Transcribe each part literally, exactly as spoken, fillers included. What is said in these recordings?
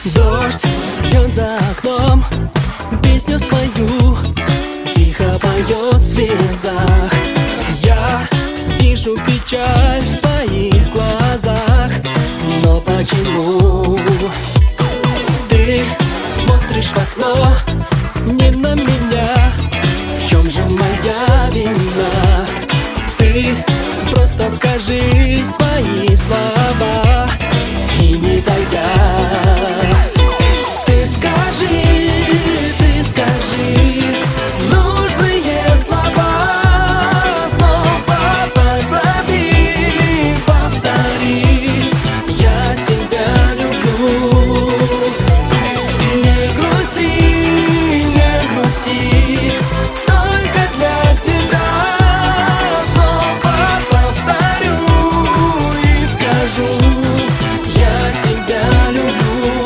Дождь льет за окном, песню свою тихо поет в слезах. Я вижу печаль в твоих глазах, но почему ты смотришь в окно не на меня? В чем же моя вина? Ты просто скажи свои слова и не тая. Ты скажи, ты скажи нужные слова, снова позови, повтори: я тебя люблю. Не грусти, не грусти, только для тебя снова повторю и скажу: я тебя люблю.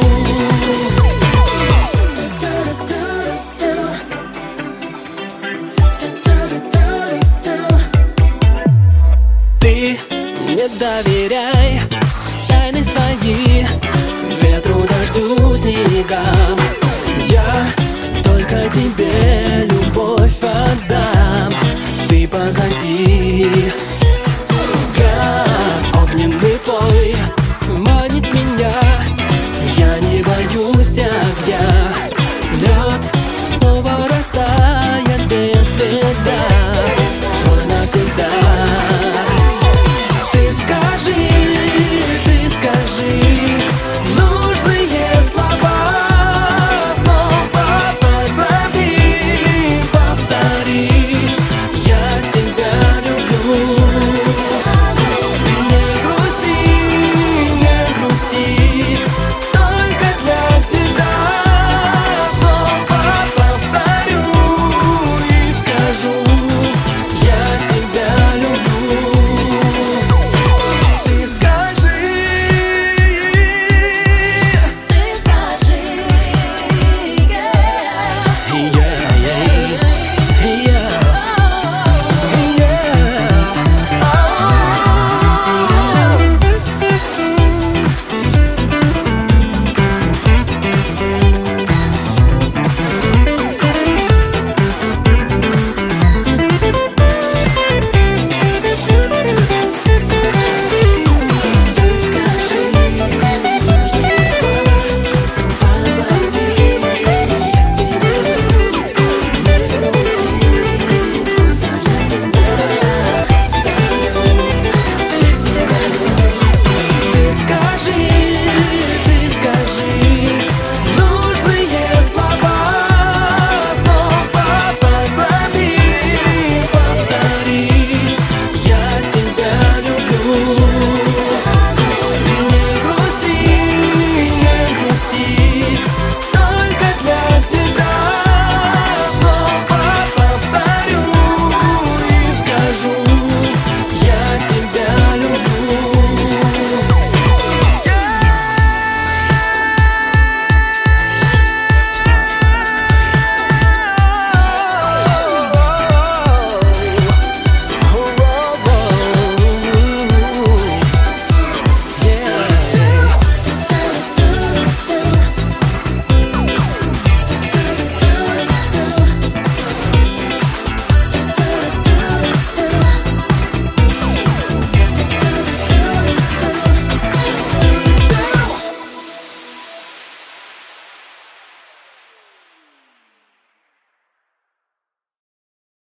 Ты не доверяй тайны свои ветру, дождю, снегам. Я только тебе любовь отдам. Ты позови. Взгляд огненный твой манит меня. Я не боюсь